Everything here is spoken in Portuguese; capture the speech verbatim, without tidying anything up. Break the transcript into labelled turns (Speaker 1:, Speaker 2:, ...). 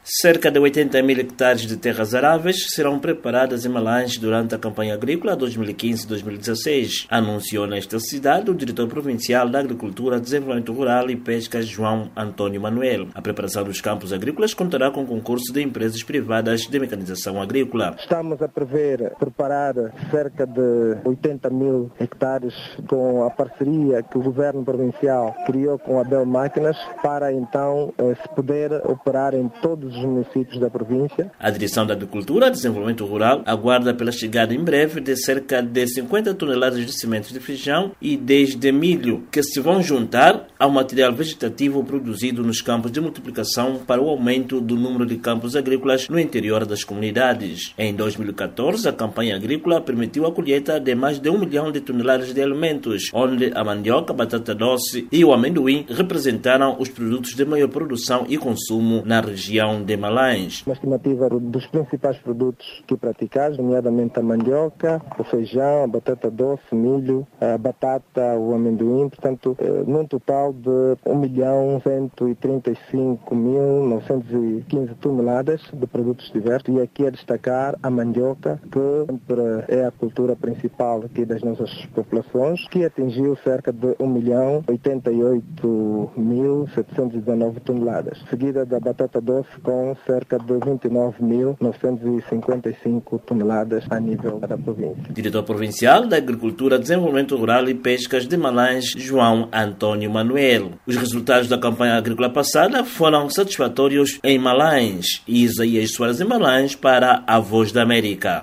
Speaker 1: Cerca de oitenta mil hectares de terras aráveis serão preparadas em Malange durante a campanha agrícola dois mil e quinze a dois mil e dezesseis, anunciou nesta cidade o diretor provincial da Agricultura, Desenvolvimento Rural e Pesca, João Antônio Manuel. A preparação dos campos agrícolas contará com concurso de empresas privadas de mecanização agrícola.
Speaker 2: Estamos a prever preparar cerca de oitenta mil hectares com a parceria que o governo provincial criou com a Bel Máquinas para então se poder operar em todos os municípios da província.
Speaker 1: A Direção da Agricultura e Desenvolvimento Rural aguarda pela chegada em breve de cerca de cinquenta toneladas de sementes de feijão e dez de milho, que se vão juntar ao material vegetativo produzido nos campos de multiplicação para o aumento do número de campos agrícolas no interior das comunidades. Em dois mil e catorze, a campanha agrícola permitiu a colheita de mais de um milhão de toneladas de alimentos, onde a mandioca, a batata doce e o amendoim representaram os produtos de maior produção e consumo na região de Malange.
Speaker 2: Uma estimativa dos principais produtos que praticamos, nomeadamente a mandioca, o feijão, a batata doce, milho, a batata, o amendoim, portanto, num total de um milhão cento e trinta e cinco mil novecentos e quinze toneladas de produtos diversos. E aqui a destacar a mandioca, que sempre é a cultura principal aqui das nossas populações, que atingiu cerca de um milhão oitenta e oito mil setecentos e dezenove toneladas, seguida da batata doce com cerca de vinte e nove mil novecentos e cinquenta e cinco toneladas a nível da província.
Speaker 1: Diretor Provincial da Agricultura, Desenvolvimento Rural e Pescas de Malange, João Antônio Manuel. Os resultados da campanha agrícola passada foram satisfatórios em Malange. Isaías Soares em Malange para a Voz da América.